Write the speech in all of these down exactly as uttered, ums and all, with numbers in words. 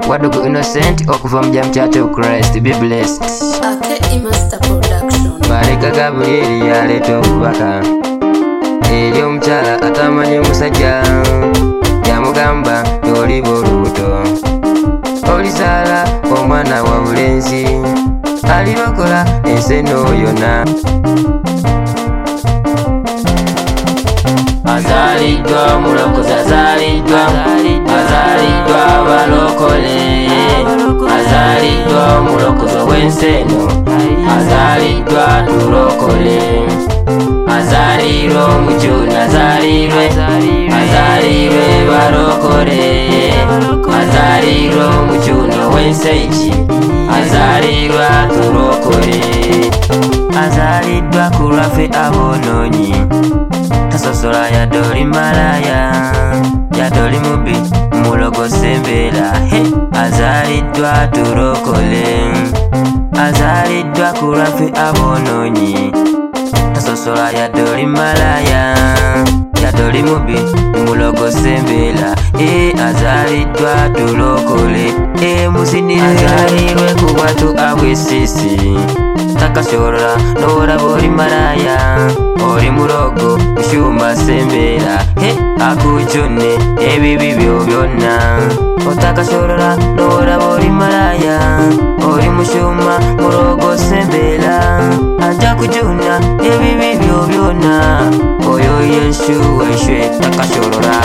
Wadugu Innocent okuva mu Jamchacho Christ. Be blessed. Ake Master Production. Marika Gabriel yaleeta obubaka eri omukyala atamanyi musajja, yamugamba oli bolubuto olisala omwana wa bulenzi alirokola ensi eno yonna. Azaliddwa mulokozi, azaliddwa azaliddwa balokole, azaliddwa mulokozi w'ensi eno, azaliddwa tulokole, azalirwe omujuni, azalirwe azalirwe balokole, azalirwe omujuni w'ensi eki, azalirwa tulokole, azaliddwa ku lwaffe abonoonyi, tasosola yadde oli malaya, yadde oli mubi mulogose embeera. He, azaliddwa tulokole, azaliddwa ku lwaffe abonoonyi, tasosola yadde oli malaya, yadde oli mubi mulogose embeera. E, azaliddwa tulokole, e musinire, azalirwe ku bwatu abw'essiisi, takashorora n'olaba oli malaya, oli mulogo mushumba sembeera. He, akujone ebibi byo byonna, otakashorora n'olaba oli malaya, oli mushumba mulogo sembeera, ajja kujuna ebibi byo byonna, oyo Yesu weshwe takashorora.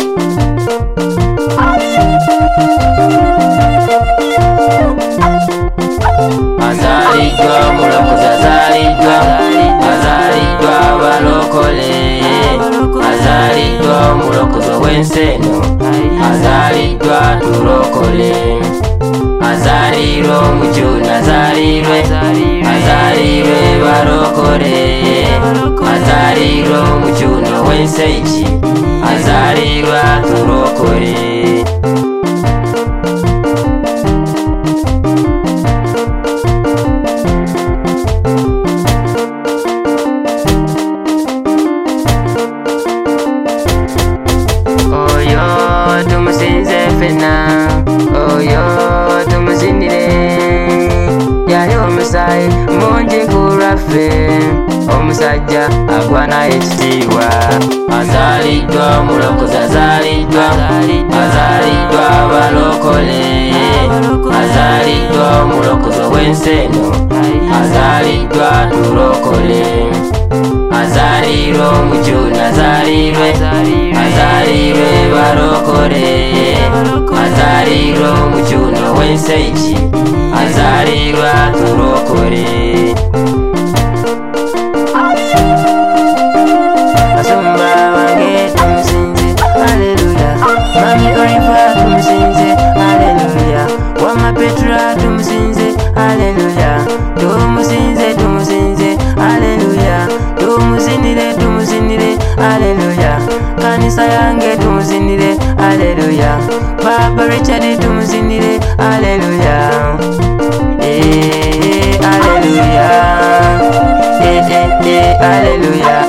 Azaliddwa mulokozi, azaliddwa azaliddwa balokole, azaliddwa mulokozi w'ensi eno, azaliddwa tulokole, azalirwe omujuni, azalirwe azalirwe balokole, azalirwe omujuni w'ensi eki, azalirwa tulokole. Oyo tumusinire, yali omusaayi mungi ku lwaffe, omusajja agwana ekitiibwa. Azaliddwa mulokozi, azaliddwa azaliddwa balokole, azaliddwa mulokozi w'ensi eno, azaliddwa tulokole, azalirwe omujuni, azalirwe azalirwe balokole, azalirwe omujuni w'ensi eki, azalirwa tulokole. Basumba bange tumusinze, haleluya, mami Oliva tumusinze, haleluya, wama Petra tumusinze, haleluya, tumusinze tumusinze, haleluya, tumusinire tumusinire, haleluya, kanisa yange tumusinire, haleluya, Papa Richard tumusinire, haleluya, eh, haleluya, eh, eh, eh, haleluya.